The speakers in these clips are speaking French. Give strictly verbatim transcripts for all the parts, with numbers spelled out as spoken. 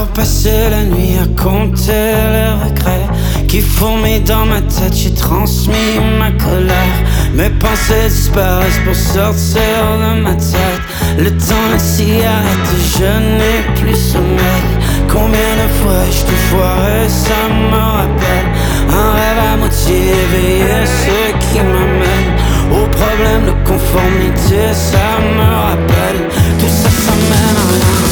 encore passer la nuit à compter les regrets qui fourmillent dans ma tête. J'ai transmis ma colère, mes pensées disparaissent pour sortir de ma tête. Le temps, la cigarette, je n'ai plus sommeil. Combien de fois je te foiré, ça me rappelle un rêve à moitié éveillé, ce qui m'amène au problème de conformité. Ça me rappelle, tout ça, ça mène à rien.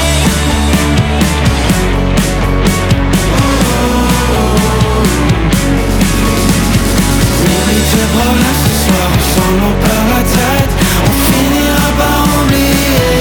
Oublie tes problèmes ce soir, ensemble on perd la tête, on finira par oublier.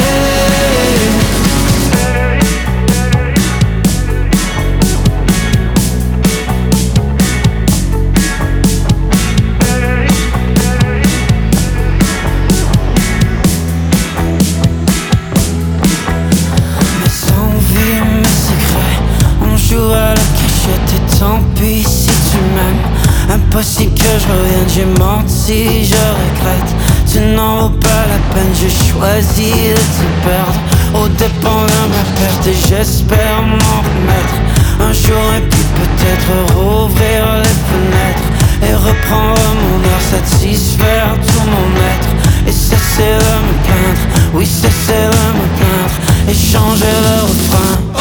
Mes envies, mes secrets, on joue à la cachette et tant pis si tu m'aimes. Impossible que je revienne, j'ai menti, je regrette. Tu n'en vaut pas la peine, j'ai choisi de te perdre aux dépens de ma perte et j'espère m'en remettre un jour et puis peut-être rouvrir les fenêtres et reprendre mon air, satisfaire tout mon être et cesser de me plaindre, oui cesser de me plaindre et changer le refrain.